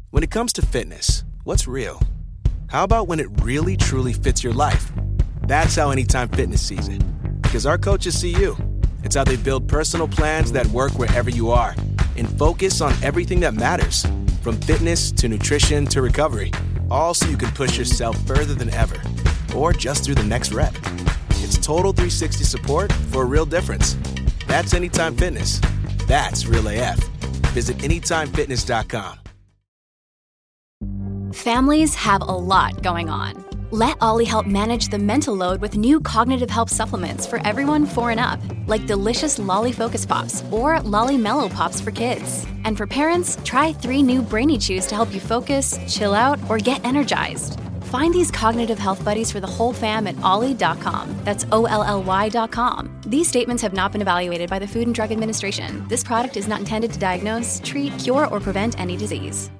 When it comes to fitness, what's real? How about when it really truly fits your life? That's how Anytime Fitness sees it. Because our coaches see you. It's how they build personal plans that work wherever you are and focus on everything that matters, from fitness to nutrition to recovery, all so you can push yourself further than ever or just through the next rep. It's total 360 support for a real difference. That's Anytime Fitness. That's Real AF. Visit AnytimeFitness.com. Families have a lot going on. Let Ollie help manage the mental load with new cognitive help supplements for everyone 4 and up, like delicious Lolly Focus Pops or Lolly Mellow Pops for kids. And for parents, try 3 new Brainy Chews to help you focus, chill out, or get energized. Find these cognitive health buddies for the whole fam at ollie.com. That's OLLY.com. These statements have not been evaluated by the Food and Drug Administration. This product is not intended to diagnose, treat, cure, or prevent any disease.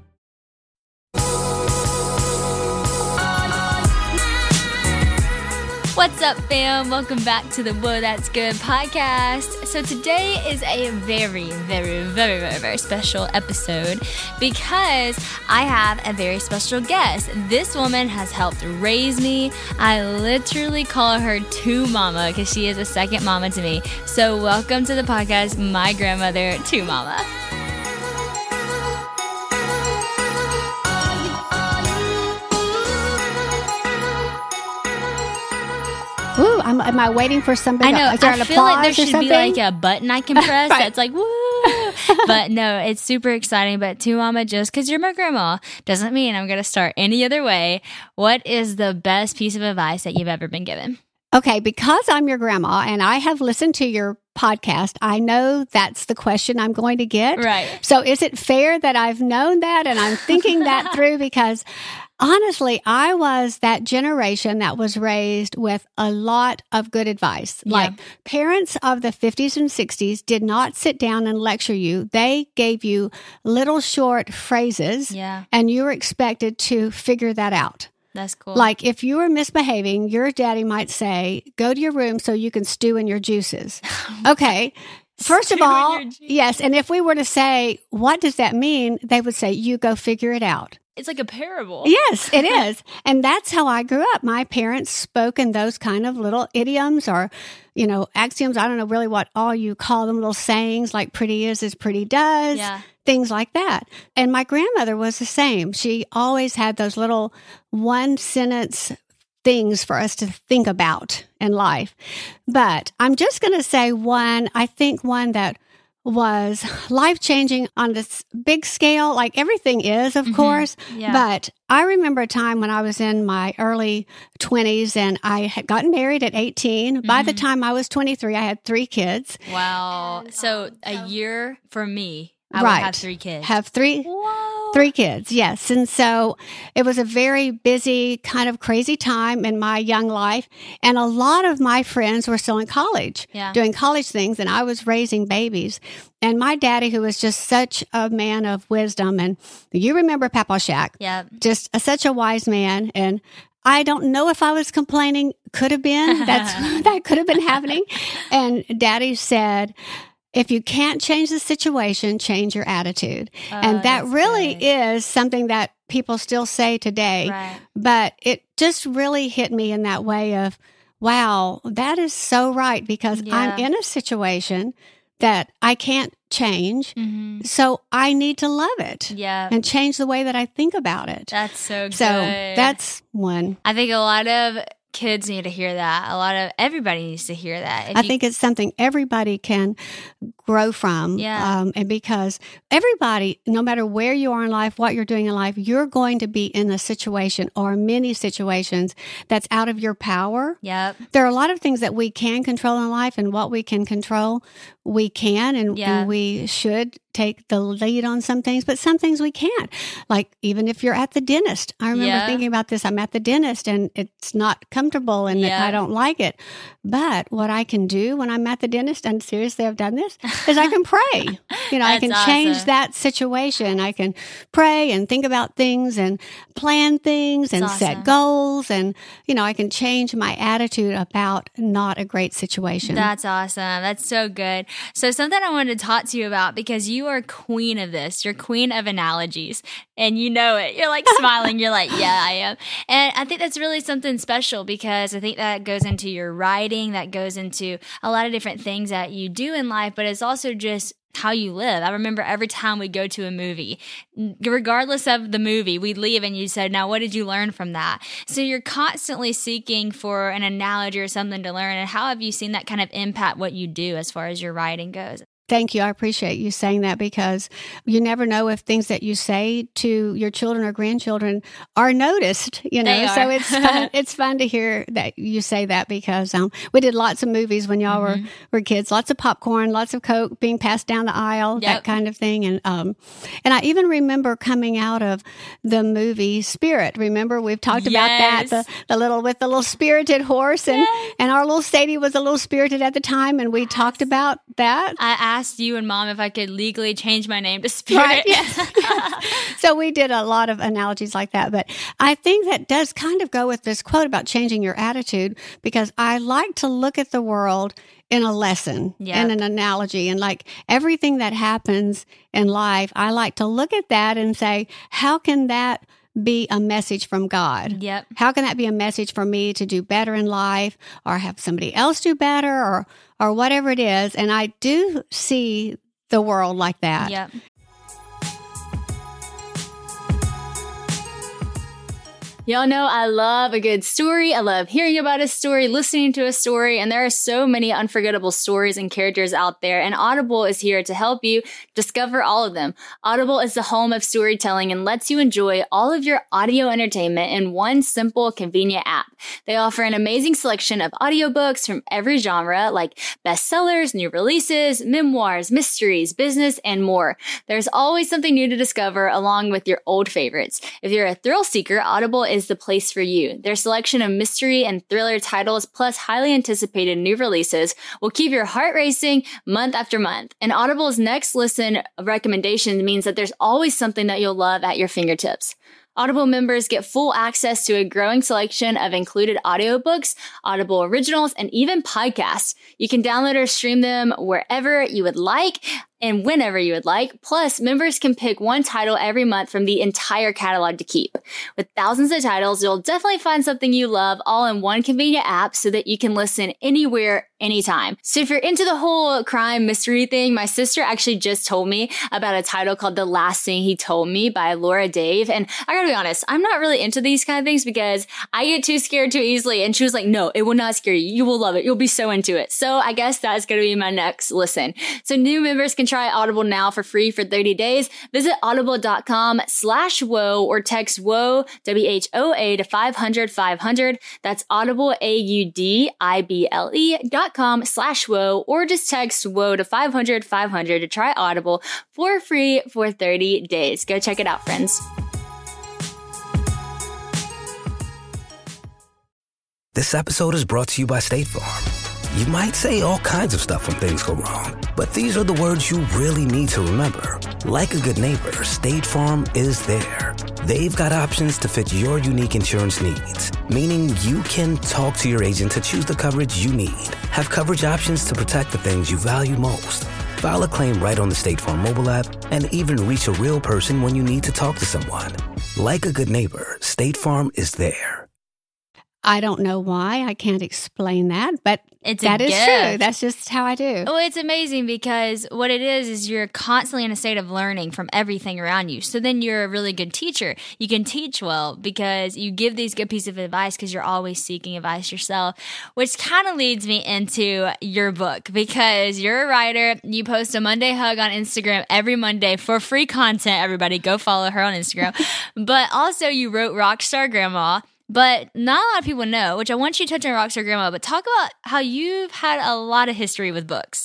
What's up, fam? Welcome back to the Whoa, That's Good podcast. So today is a very special episode because I have a very special guest. This woman has helped raise me. I literally call her Tu Mama because she is a second mama to me. So welcome to the podcast, my grandmother, Tu Mama. Ooh, am I waiting for somebody? I know. Is there I an feel like there applause should or something? be like a button I can press Right. that's like, woo. But no, it's super exciting. But Tu Mama, just because you're my grandma doesn't mean I'm going to start any other way. What is the best piece of advice that you've ever been given? Okay, because I'm your grandma and I have listened to your podcast, I know that's the question I'm going to get. Right. So is it fair that I've known that and I'm thinking that through? Because honestly, I was that generation that was raised with a lot of good advice. Yeah. Like parents of the 50s and 60s did not sit down and lecture you. They gave you little short phrases Yeah, and you were expected to figure that out. that's cool. Like if you were misbehaving, your daddy might say, go to your room so you can stew in your juices. Okay. First of Stew in all, your juice. yes. And if we were to say, what does that mean? They would say, you go figure it out. It's like a parable. Yes, it is. And that's how I grew up. My parents spoke in those kind of little idioms or, axioms. I don't know really what all you call them, little sayings like pretty is as pretty does, Yeah. things like that. And my grandmother was the same. She always had those little 1-sentence things for us to think about in life. But I'm just going to say one that was life-changing on this big scale, like everything is, of course. Yeah. But I remember a time when I was in my early 20s and I had gotten married at 18. By the time I was 23, I had 3 kids. Wow. So a year for me, I Right. would have 3 kids. Have 3 Whoa. 3 kids, yes. And so it was a very busy, kind of crazy time in my young life. And a lot of my friends were still in college, Yeah. doing college things, and I was raising babies. And my daddy, who was just such a man of wisdom, and you remember Papa Shack, Yeah. just such a wise man. And I don't know if I was complaining. Could have been. That could have been happening. And Daddy said, if you can't change the situation, change your attitude. And that that's really good. is something that people still say today. Right. But it just really hit me in that way of, wow, that is so right, because I'm Yeah. in a situation that I can't change. Mm-hmm. So I need to love it Yeah. and change the way that I think about it. That's so good. So that's one. I think a lot of kids need to hear that. Everybody needs to hear that. I think it's something everybody can grow from. Yeah. And because everybody, no matter where you are in life, what you're doing in life, you're going to be in a situation or many situations that's out of your power. Yep. There are a lot of things that we can control in life, and what we can control, we can, and Yeah. we should take the lead on some things, but some things we can't. Like even if you're at the dentist. I remember Yeah. thinking about this. I'm at the dentist and it's not comfortable and Yeah. I don't like it. But what I can do when I'm at the dentist, and seriously, I've done this, is I can pray. I can change awesome. that situation. I can pray and think about things and plan things and set goals. And, I can change my attitude about not a great situation. That's awesome. That's so good. So something I wanted to talk to you about, because you are queen of this. You're queen of analogies. And you know it. You're like smiling. You're like, yeah, I am. And I think that's really something special, because I think that goes into your writing, that goes into a lot of different things that you do in life, but it's also just how you live. I remember every time we go to a movie, regardless of the movie, we'd leave and you said, now what did you learn from that? So you're constantly seeking for an analogy or something to learn. And how have you seen that kind of impact what you do as far as your writing goes? Thank you. I appreciate you saying that, because you never know if things that you say to your children or grandchildren are noticed, They are. So it's fun. It's fun to hear that you say that, because we did lots of movies when y'all were kids, lots of popcorn, lots of Coke being passed down the aisle, that kind of thing. And I even remember coming out of the movie Spirit. Remember, we've talked about that, the little spirited horse, and our little Sadie was a little spirited at the time, and we talked about that. I asked you and Mom if I could legally change my name to Spirit. Right, yes. So we did a lot of analogies like that. But I think that does kind of go with this quote about changing your attitude, because I like to look at the world in a lesson, in an analogy. And like everything that happens in life, I like to look at that and say, how can that be a message from God? Yep. How can that be a message for me to do better in life, or have somebody else do better, or whatever it is? And I do see the world like that. Yep. Y'all know I love a good story. I love hearing about a story, listening to a story, and there are so many unforgettable stories and characters out there, and Audible is here to help you discover all of them. Audible is the home of storytelling and lets you enjoy all of your audio entertainment in one simple, convenient app. They offer an amazing selection of audiobooks from every genre, like bestsellers, new releases, memoirs, mysteries, business, and more. There's always something new to discover along with your old favorites. If you're a thrill seeker, Audible is the place for you. Their selection of mystery and thriller titles plus highly anticipated new releases will keep your heart racing month after month. And Audible's next listen recommendation means that there's always something that you'll love at your fingertips. Audible members get full access to a growing selection of included audiobooks, Audible originals, and even podcasts. You can download or stream them wherever you would like and whenever you would like. Plus, members can pick one title every month from the entire catalog to keep. With thousands of titles, you'll definitely find something you love all in one convenient app so that you can listen anywhere, anytime. So if you're into the whole crime mystery thing, my sister actually just told me about a title called The Last Thing He Told Me by Laura Dave. And I gotta be honest, I'm not really into these kind of things because I get too scared too easily. And she was like, no, it will not scare you. You will love it. You'll be so into it. So I guess that's gonna be my next listen. So new members can try Audible now for free for 30 days. Visit audible.com/whoa or text whoa, WHOA to 500-500. That's Audible, AUDIBLE.com/whoa, or just text whoa to 500-500 to try Audible for free for 30 days. Go check it out, friends. This episode is brought to you by State Farm. You might say all kinds of stuff when things go wrong, but these are the words you really need to remember. Like a good neighbor, State Farm is there. They've got options to fit your unique insurance needs, meaning you can talk to your agent to choose the coverage you need, have coverage options to protect the things you value most, file a claim right on the State Farm mobile app, and even reach a real person when you need to talk to someone. Like a good neighbor, State Farm is there. I don't know why. I can't explain that, but That is true. That's just how I do. Well, it's amazing because what it is you're constantly in a state of learning from everything around you. So then you're a really good teacher. You can teach well because you give these good pieces of advice because you're always seeking advice yourself, which kind of leads me into your book because you're a writer. You post a Monday Hug on Instagram every Monday for free content. Everybody go follow her on Instagram. But also you wrote Rockstar Grandma. But not a lot of people know, which I want you to touch on Rockstar Grandma, but talk about how you've had a lot of history with books.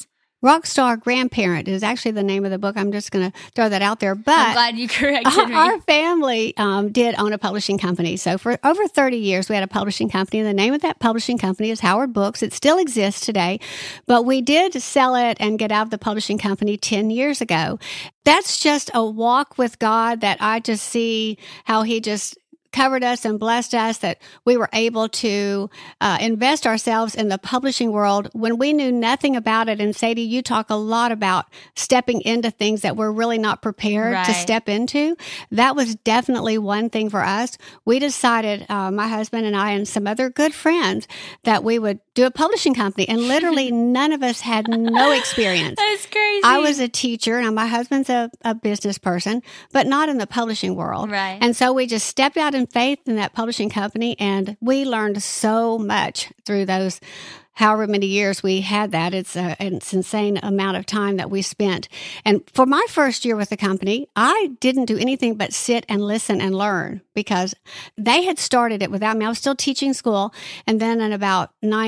Rockstar Grandparent is actually the name of the book. I'm just going to throw that out there. But I'm glad you corrected me. Our family did own a publishing company. So for over 30 years, we had a publishing company. And the name of that publishing company is Howard Books. It still exists today. But we did sell it and get out of the publishing company 10 years ago. That's just a walk with God that I just see how He just covered us and blessed us, that we were able to invest ourselves in the publishing world when we knew nothing about it. And Sadie, you talk a lot about stepping into things that we're really not prepared to step into. That was definitely one thing for us. We decided, my husband and I and some other good friends, that we would do a publishing company. And literally none of us had no experience. That's crazy. I was a teacher, and my husband's a business person, but not in the publishing world. Right. And so we just stepped out in faith in that publishing company, and we learned so much through those however many years we had that. It's an insane amount of time that we spent. And for my first year with the company, I didn't do anything but sit and listen and learn, because they had started it without me. I was still teaching school. And then in about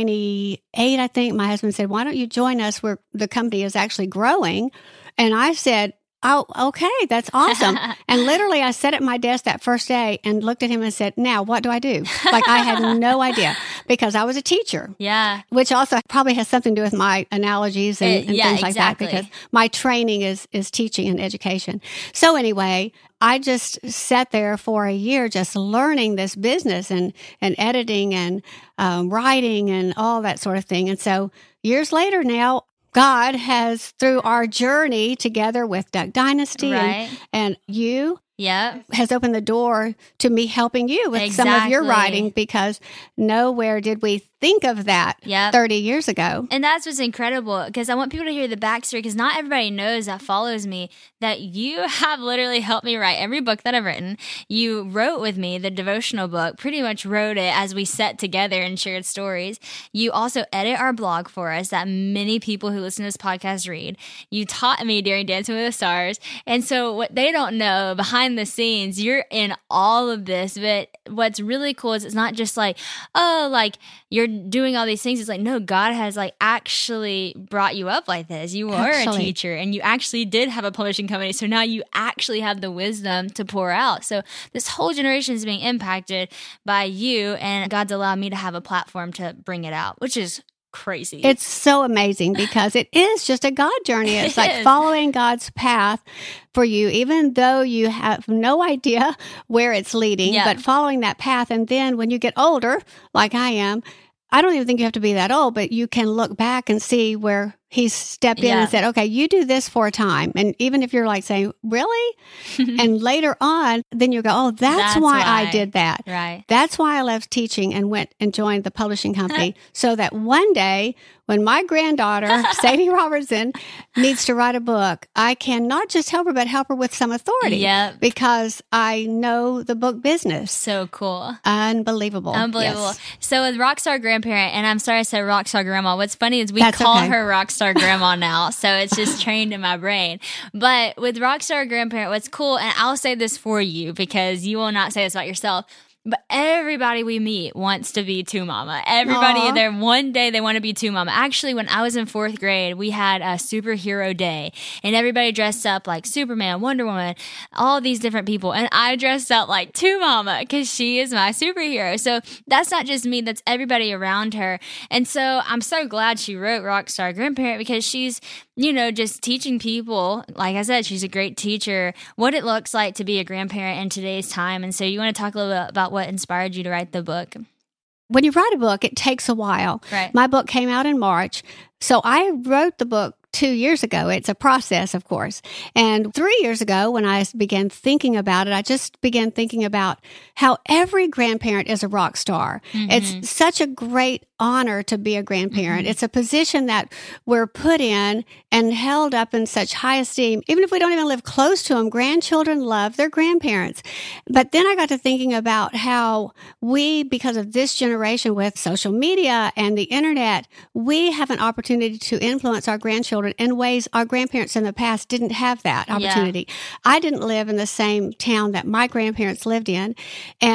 98, I think, my husband said, "Why don't you join us where the company is actually growing?" And I said, "Oh, okay, that's awesome." And literally I sat at my desk that first day and looked at him and said, "Now, what do I do?" Like, I had no idea, because I was a teacher. Yeah. Which also probably has something to do with my analogies and things like that, because my training is teaching and education. So anyway, I just sat there for a year just learning this business and editing and writing and all that sort of thing. And so years later now, God has, through our journey together with Duck Dynasty and you, has opened the door to me helping you with some of your writing, because nowhere did we think of that 30 years ago. And that's what's incredible, because I want people to hear the backstory, because not everybody knows that follows me that you have literally helped me write every book that I've written. You wrote with me the devotional book, pretty much wrote it as we sat together and shared stories. You also edit our blog for us that many people who listen to this podcast read. You taught me during Dancing with the Stars. And so what they don't know, behind the scenes, you're in all of this. But what's really cool is it's not just like, oh, like you're doing all these things. It's like, no, God has like actually brought you up like this. You were a teacher and you actually did have a publishing company. So now you actually have the wisdom to pour out. So this whole generation is being impacted by you, and God's allowed me to have a platform to bring it out, which is crazy. It's so amazing, because it is just a God journey. It's like following God's path for you, even though you have no idea where it's leading, but following that path. And then when you get older, like I am, I don't even think you have to be that old, but you can look back and see where He's stepped in and said, okay, you do this for a time. And even if you're like saying, really? And later on, then you go, oh, that's why I did that. Right. That's why I left teaching and went and joined the publishing company, so that one day when my granddaughter, Sadie Robertson, needs to write a book, I can not just help her, but help her with some authority. Because I know the book business. So cool. Unbelievable. Yes. So with Rockstar Grandparent, and I'm sorry I said Rockstar Grandma, what's funny is we call her Rockstar Grandma now, so it's just trained in my brain. But with Rockstar Grandparent, what's cool, and I'll say this for you because you will not say this about yourself, but everybody we meet wants to be Two Mama. Everybody there, one day they want to be Two Mama. Actually, when I was in 4th grade, we had a superhero day, and everybody dressed up like Superman, Wonder Woman, all these different people. And I dressed up like Two Mama because she is my superhero. So that's not just me, that's everybody around her. And so I'm so glad she wrote Rockstar Grandparent, because she's, you know, just teaching people, like I said, she's a great teacher, what it looks like to be a grandparent in today's time. And so you want to talk a little bit about what inspired you to write the book? When you write a book, it takes a while. Right. My book came out in March. So I wrote the book 2 years ago. It's a process, of course. And 3 years ago, when I began thinking about it, I just began thinking about how every grandparent is a rock star. Mm-hmm. It's such a great honor to be a grandparent. Mm-hmm. It's a position that we're put in and held up in such high esteem. Even if we don't even live close to them, grandchildren love their grandparents. But then I got to thinking about how we, because of this generation with social media and the internet, we have an opportunity to influence our grandchildren in ways our grandparents in the past didn't have that opportunity. Yeah. I didn't live in the same town that my grandparents lived in. And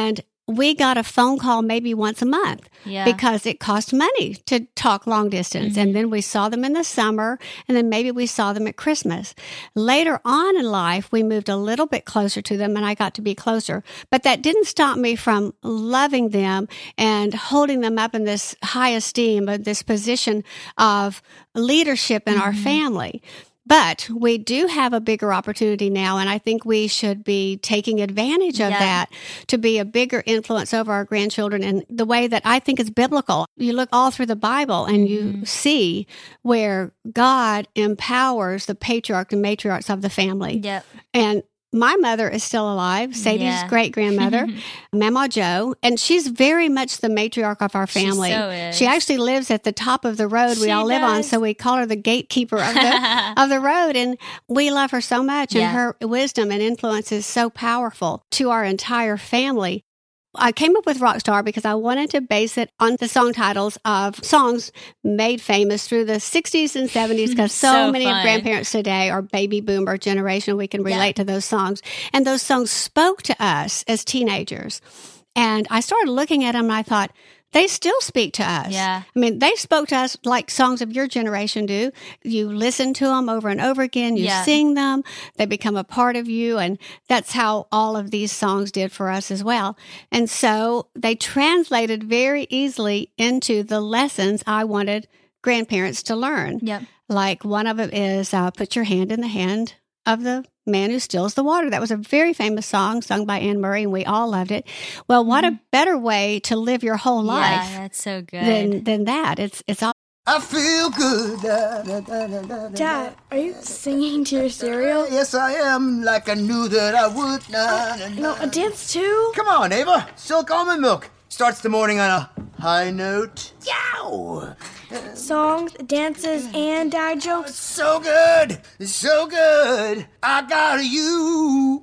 we got a phone call maybe once a month because it cost money to talk long distance. And then we saw them in the summer, and then maybe we saw them at Christmas. Later on in life, we moved a little bit closer to them, and I got to be closer. But that didn't stop me from loving them and holding them up in this high esteem, this position of leadership in our family. But we do have a bigger opportunity now, and I think we should be taking advantage of that to be a bigger influence over our grandchildren in the way that I think is biblical. You look all through the Bible and you see where God empowers the patriarchs and matriarchs of the family. Yep. And my mother is still alive, Sadie's great-grandmother, Mama Jo, and she's very much the matriarch of our family. She so is. She actually lives at the top of the road we all live on, so we call her the gatekeeper of the road, and we love her so much, and her wisdom and influence is so powerful to our entire family. I came up with Rockstar because I wanted to base it on the song titles of songs made famous through the 60s and 70s, because so many of grandparents today are baby boomer generation. We can relate to those songs. And those songs spoke to us as teenagers. And I started looking at them and I thought, they still speak to us. Yeah. I mean, they spoke to us like songs of your generation do. You listen to them over and over again. You sing them. They become a part of you. And that's how all of these songs did for us as well. And so they translated very easily into the lessons I wanted grandparents to learn. Yep. Like one of them is put your hand in the hand of the man who stills the water. That was a very famous song sung by Anne Murray, and we all loved it. Well, what a better way to live your whole life. Yeah, that's so good. Than that. It's all. I feel good. Da, da, da, da, da, Dad, are you singing to your stereo? Yes, I am, like I knew that I would. No, a dance too? Come on, Ava. Silk almond milk starts the morning on a high note. Yow! Songs, dances, and dad jokes. So good. So good. I got you.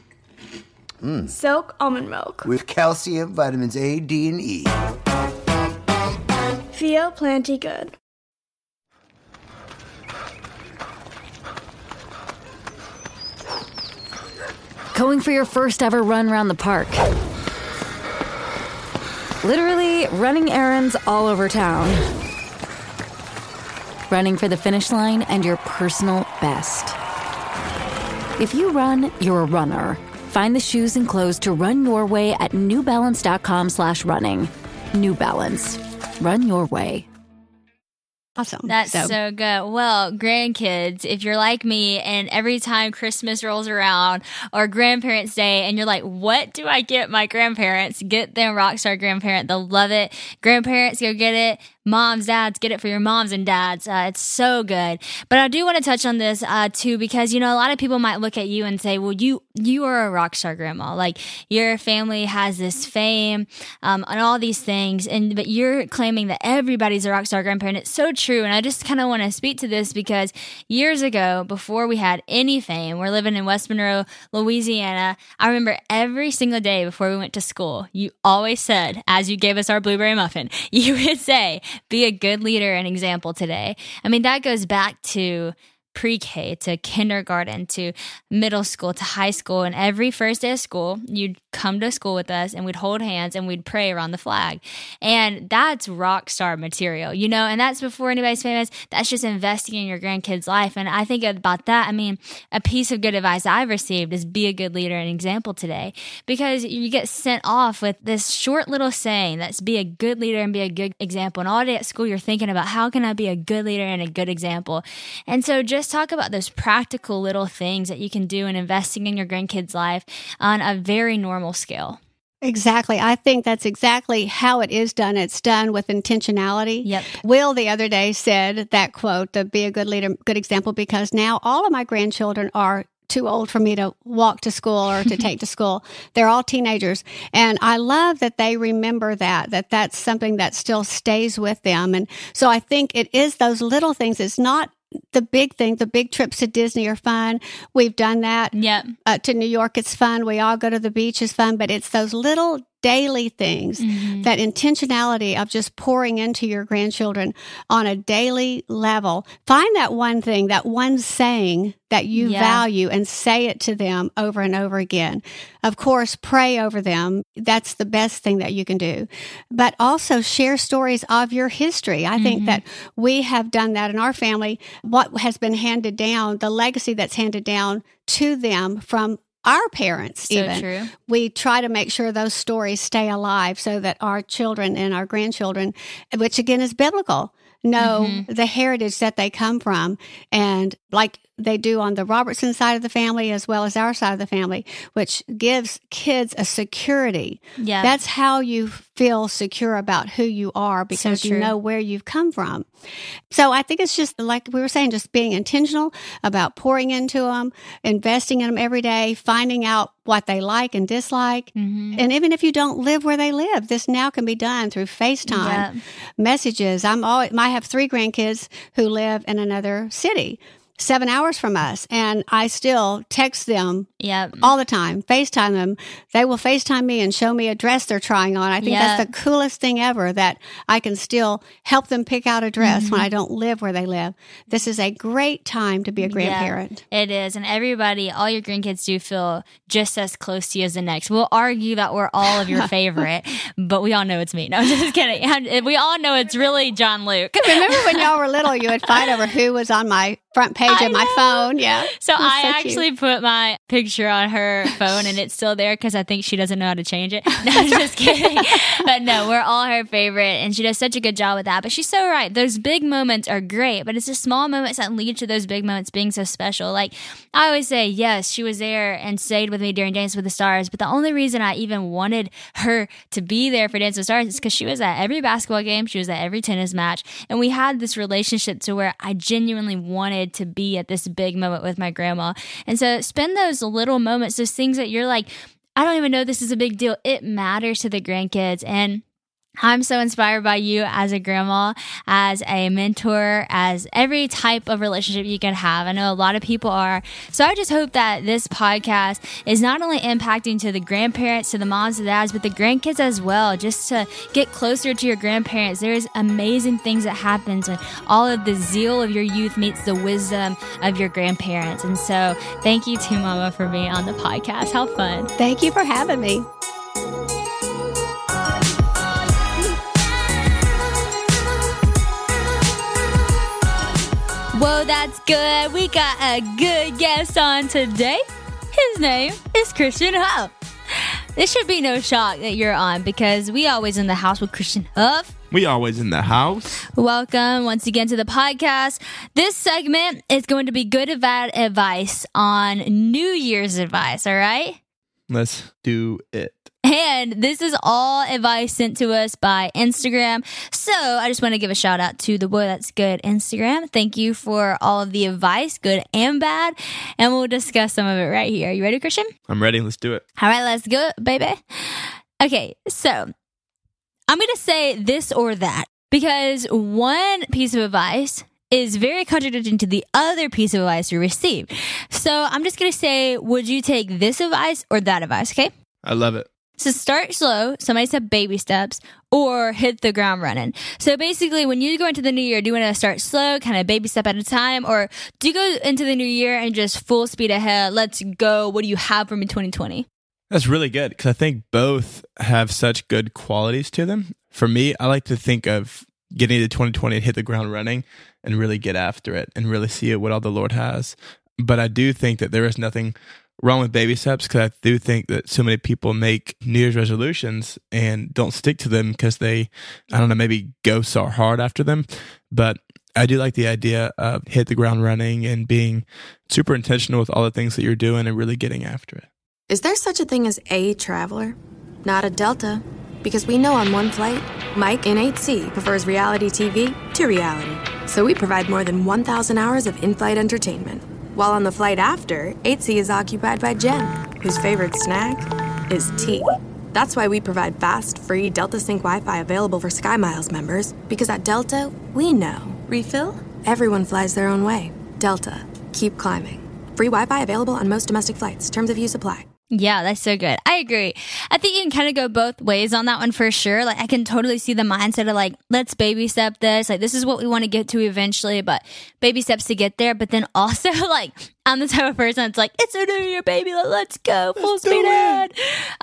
Silk almond milk. With calcium, vitamins A, D, and E. Feel plenty good. Going for your first ever run around the park. Literally running errands all over town. Running for the finish line and your personal best. If you run, you're a runner. Find the shoes and clothes to run your way at newbalance.com/running. New Balance. Run your way. Awesome. That's so good. Well, grandkids, if you're like me and every time Christmas rolls around or Grandparents' Day and you're like, what do I get my grandparents? Get them Rockstar Grandparent. They'll love it. Grandparents, go get it. Moms, dads, get it for your moms and dads. It's so good. But I do want to touch on this too, because, you know, a lot of people might look at you and say, well, you are a rock star grandma. Like, your family has this fame and all these things, but you're claiming that everybody's a rock star grandparent. It's so true. And I just kind of want to speak to this because years ago, before we had any fame, we're living in West Monroe, Louisiana. I remember every single day before we went to school, you always said, as you gave us our blueberry muffin, you would say, be a good leader and example today. I mean, that goes back to pre-K, to kindergarten, to middle school, to high school. And every first day of school, you'd come to school with us and we'd hold hands and we'd pray around the flag. And that's rock star material, you know, and that's before anybody's famous. That's just investing in your grandkids' life. And I think about that. I mean, a piece of good advice I've received is be a good leader and example today, because you get sent off with this short little saying that's be a good leader and be a good example. And all day at school, you're thinking about how can I be a good leader and a good example? And so just talk about those practical little things that you can do in investing in your grandkids' life on a very normal scale. Exactly. I think that's exactly how it is done. It's done with intentionality. Yep. Will the other day said that quote, to be a good leader, good example, because now all of my grandchildren are too old for me to walk to school or to take to school. They're all teenagers. And I love that they remember that's something that still stays with them. And so I think it is those little things. It's not the big thing. The big trips to Disney are fun. We've done that. Yep. To New York, it's fun. We all go to the beach, it's fun. But it's those little daily things, that intentionality of just pouring into your grandchildren on a daily level. Find that one thing, that one saying that you value, and say it to them over and over again. Of course, pray over them. That's the best thing that you can do. But also share stories of your history. I think that we have done that in our family. What has been handed down, the legacy that's handed down to them from our parents, So true. we try to make sure those stories stay alive so that our children and our grandchildren, which again is biblical, know the heritage that they come from. And like they do on the Robertson side of the family as well as our side of the family, which gives kids a security. Yeah. That's how you feel secure about who you are, because So you true. know where you've come from. So I think it's just like we were saying, just being intentional about pouring into them, investing in them every day, finding out what they like and dislike. And even if you don't live where they live, this now can be done through FaceTime, messages. I have 3 grandkids who live in another city, 7 hours from us, and I still text them all the time, FaceTime them. They will FaceTime me and show me a dress they're trying on. I think that's the coolest thing ever, that I can still help them pick out a dress when I don't live where they live. This is a great time to be a grandparent. Yeah, it is. And everybody, all your grandkids do feel just as close to you as the next. We'll argue that we're all of your favorite, but we all know it's me. No, I'm just kidding. We all know it's really John Luke. Remember when y'all were little, you would fight over who was on my front page of my phone? Yeah. So I so actually put my picture on her phone, and it's still there because I think she doesn't know how to change it. No, I'm just kidding. But no, we're all her favorite, and she does such a good job with that. But she's so right. Those big moments are great, but it's the small moments that lead to those big moments being so special. Like I always say, yes, she was there and stayed with me during Dance with the Stars, but the only reason I even wanted her to be there for Dance with the Stars is because she was at every basketball game, she was at every tennis match, and we had this relationship to where I genuinely wanted to be at this big moment with my grandma. And so spend those little moments, those things that you're like, I don't even know this is a big deal. It matters to the grandkids. And I'm so inspired by you as a grandma, as a mentor, as every type of relationship you can have. I know a lot of people are. So I just hope that this podcast is not only impacting to the grandparents, to the moms and dads, but the grandkids as well, just to get closer to your grandparents. There's amazing things that happens when all of the zeal of your youth meets the wisdom of your grandparents. And so thank you to Mama for being on the podcast. How fun. Thank you for having me. Whoa, that's good. We got a good guest on today. His name is Christian Huff. This should be no shock that you're on because we always in the house with Christian Huff. We always in the house. Welcome once again to the podcast. This segment is going to be good advice on New Year's advice, all right? Let's do it. And this is all advice sent to us by Instagram. So I just want to give a shout out to the Whoa That's Good Instagram. Thank you for all of the advice, good and bad. And we'll discuss some of it right here. You ready, Christian? I'm ready. Let's do it. All right, let's go, baby. Okay, so I'm going to say this or that because one piece of advice is very contradicting to the other piece of advice you received. So I'm just going to say, would you take this advice or that advice, okay? I love it. So start slow. Somebody said baby steps or hit the ground running. So basically, when you go into the new year, do you want to start slow, kind of baby step at a time? Or do you go into the new year and just full speed ahead? Let's go. What do you have for me 2020? That's really good because I think both have such good qualities to them. For me, I like to think of getting to 2020 and hit the ground running and really get after it and really see what all the Lord has. But I do think that there is nothing wrong with baby steps because I do think that so many people make New Year's resolutions and don't stick to them because they, I don't know, maybe go so hard after them. But I do like the idea of hit the ground running and being super intentional with all the things that you're doing and really getting after it. Is there such a thing as a traveler? Not a Delta. Because we know on one flight, Mike in 8C prefers reality TV to reality. So we provide more than 1,000 hours of in-flight entertainment. While on the flight after, 8C is occupied by Jen, whose favorite snack is tea. That's why we provide fast, free Delta Sync Wi-Fi available for SkyMiles members, because at Delta, we know. Refill? Everyone flies their own way. Delta. Keep climbing. Free Wi-Fi available on most domestic flights. Terms of use apply. Yeah, that's so good. I agree. I think you can kind of go both ways on that one for sure. Like, I can totally see the mindset of like, let's baby step this. Like, this is what we want to get to eventually, but baby steps to get there. But then also, like, I'm the type of person that's like, it's a new year, baby. Let's go full speed ahead.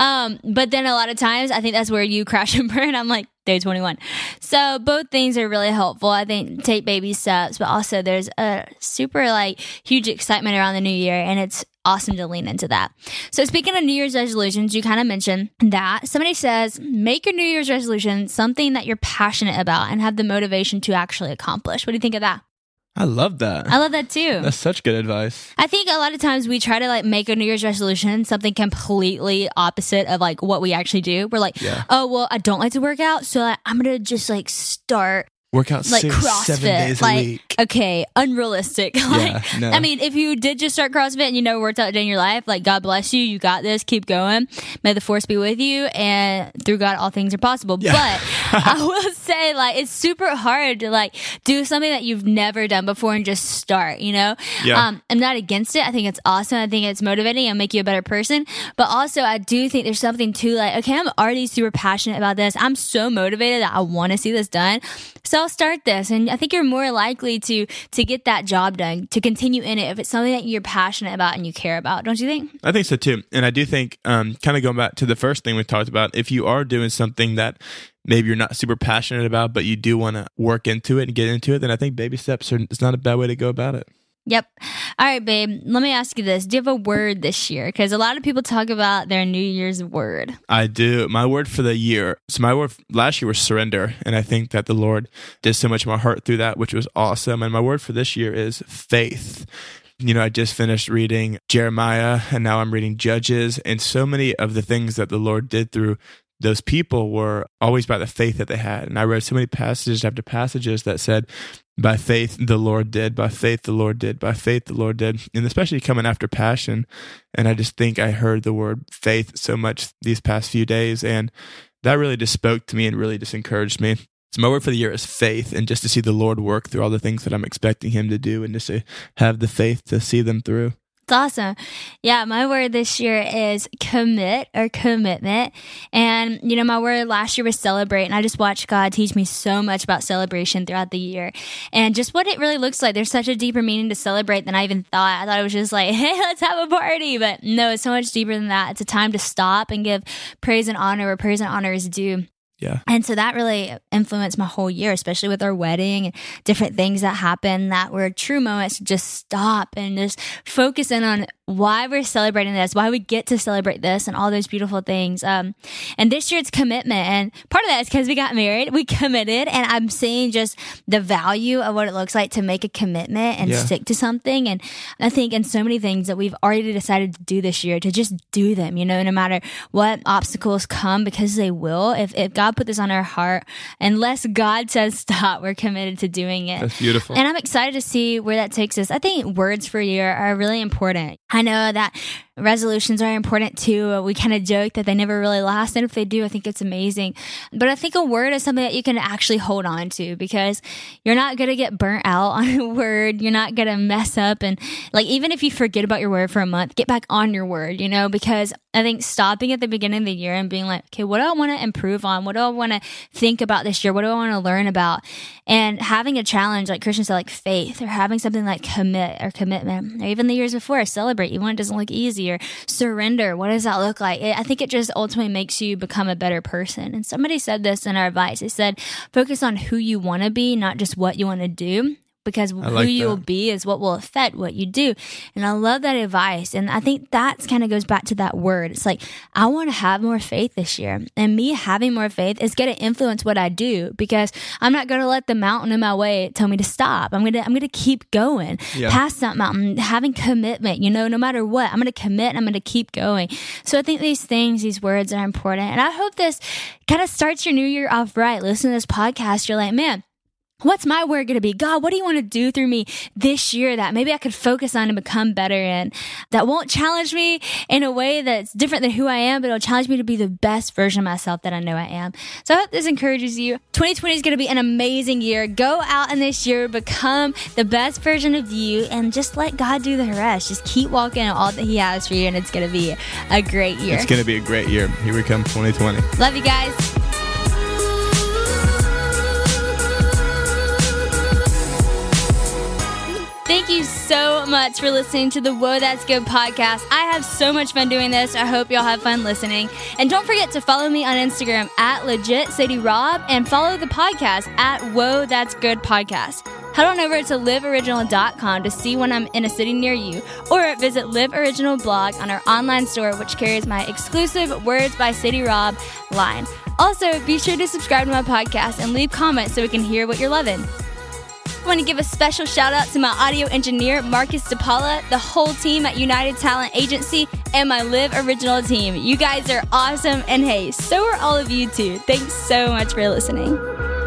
But then a lot of times, I think that's where you crash and burn. I'm like, day 21. So both things are really helpful. I think take baby steps, but also there's a super like huge excitement around the new year, and it's awesome to lean into that. So speaking of New Year's resolutions, you kind of mentioned that somebody says, make your New Year's resolution something that you're passionate about and have the motivation to actually accomplish. What do you think of that? I love that. I love that too. That's such good advice. I think a lot of times we try to like make a New Year's resolution something completely opposite of like what we actually do. We're like, oh, well, I don't like to work out, so like, I'm going to just like start work out like 6-7 days like, a week. Okay, unrealistic. Like, Yeah, no. I mean, if you did just start CrossFit and you never worked out a day in your life, like God bless you, you got this, keep going. May the force be with you, and through God all things are possible. Yeah. But I will say, like, it's super hard to like do something that you've never done before and just start, you know? Yeah. I'm not against it. I think it's awesome. I think it's motivating and make you a better person. But also I do think there's something to like, okay, I'm already super passionate about this. I'm so motivated that I want to see this done. So I'll start this. And I think you're more likely to get that job done, to continue in it if it's something that you're passionate about and you care about. Don't you think? I think so too. And I do think, kind of going back to the first thing we talked about, if you are doing something that maybe you're not super passionate about, but you do want to work into it and get into it, then I think baby steps it's not a bad way to go about it. Yep. All right, babe. Let me ask you this. Do you have a word this year? Because a lot of people talk about their New Year's word. I do. My word for the year. So my word last year was surrender. And I think that the Lord did so much in my heart through that, which was awesome. And my word for this year is faith. You know, I just finished reading Jeremiah, and now I'm reading Judges. And so many of the things that the Lord did through those people were always by the faith that they had. And I read so many passages after passages that said, by faith the Lord did, by faith the Lord did, by faith the Lord did. And especially coming after passion. And I just think I heard the word faith so much these past few days. And that really just spoke to me and really just encouraged me. So my word for the year is faith, and just to see the Lord work through all the things that I'm expecting him to do, and just to have the faith to see them through. It's awesome. Yeah, my word this year is commit or commitment. And, you know, my word last year was celebrate. And I just watched God teach me so much about celebration throughout the year and just what it really looks like. There's such a deeper meaning to celebrate than I even thought. I thought it was just like, hey, let's have a party. But no, it's so much deeper than that. It's a time to stop and give praise and honor where praise and honor is due. Yeah. And so that really influenced my whole year, especially with our wedding and different things that happen that were true moments to just stop and just focus in on why we're celebrating this, why we get to celebrate this and all those beautiful things. And this year it's commitment. And part of that is because we got married, we committed, and I'm seeing just the value of what it looks like to make a commitment and stick to something. And I think in so many things that we've already decided to do this year, to just do them, you know, no matter what obstacles come, because they will. If God put this on our heart, unless God says stop, we're committed to doing it. That's beautiful. And I'm excited to see where that takes us. I think words for a year are really important. I know that resolutions are important too. We kind of joke that they never really last, and if they do, I think it's amazing. But I think a word is something that you can actually hold on to, because you're not going to get burnt out on a word. You're not going to mess up, and like, even if you forget about your word for a month, get back on your word, you know, because I think stopping at the beginning of the year and being like, okay, what do I want to improve on? What do I want to think about this year? What do I want to learn about? And having a challenge, like Christian said, like faith, or having something like commit or commitment, or even the years before, celebrate, even when it doesn't look easy, or surrender. What does that look like? I think it just ultimately makes you become a better person. And somebody said this in our advice. They said, focus on who you want to be, not just what you want to do. Because who you will be is what will affect what you do. And I love that advice. And I think that kind of goes back to that word. It's like, I want to have more faith this year. And me having more faith is going to influence what I do, because I'm not going to let the mountain in my way tell me to stop. I'm going to keep going past that mountain, having commitment, you know, no matter what, I'm going to commit and I'm going to keep going. So I think these things, these words are important. And I hope this kind of starts your new year off right. Listen to this podcast. You're like, man, What's my word going to be? God, what do you want to do through me this year that maybe I could focus on and become better in? That won't challenge me in a way that's different than who I am, but it'll challenge me to be the best version of myself that I know I am. So I hope this encourages you. 2020 is going to be an amazing year. Go out in this year, become the best version of you, and just let God do the rest. Just keep walking in all that He has for you, and it's going to be a great year. It's going to be a great year. Here we come, 2020. Love you guys. Thank you so much for listening to the Whoa, That's Good podcast. I have so much fun doing this. I hope y'all have fun listening. And don't forget to follow me on Instagram at LegitSadieRob and follow the podcast at Whoa, That's Good podcast. Head on over to liveoriginal.com to see when I'm in a city near you, or visit Live Original blog on our online store, which carries my exclusive Words by Sadie Rob line. Also, be sure to subscribe to my podcast and leave comments so we can hear what you're loving. I want to give a special shout out to my audio engineer, Marcus DePaula, the whole team at United Talent Agency, and my Live Original team. You guys are awesome, and hey, so are all of you too. Thanks so much for listening.